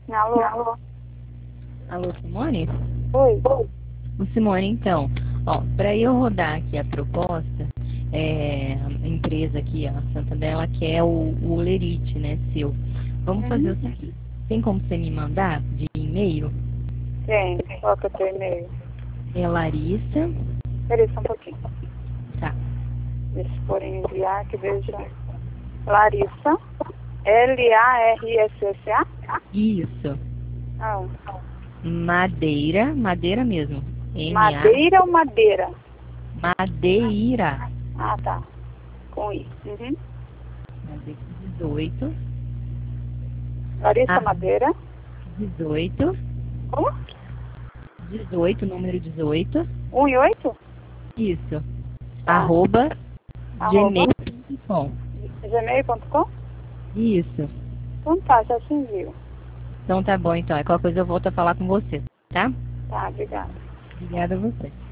Alô? Alô? Alô, Simone? Oi? O Simone, então, ó, para eu rodar aqui a proposta, a empresa aqui, a Santander, ela quer o Lerite, né, seu. Vamos fazer o seguinte, tem como você me mandar de e-mail? Tem. Qual que é o teu e-mail? É Larissa, Peraí só um pouquinho. tá, Deixa eu pôr em enviar que veja. Larissa. Larissa. isso, Ah. madeira mesmo, Madeira ou madeira? Madeira, Ah, tá. Com I. Madeira 18, Larissa Madeira. 18, Como? 18, número 18, 1 e 8? isso, Tá. arroba Arroba. gmail.com. gmail.com? Isso. Então tá, já te envio. Então tá bom, então. Qualquer coisa eu volto a falar com você, tá? Tá, obrigada. Obrigada a você.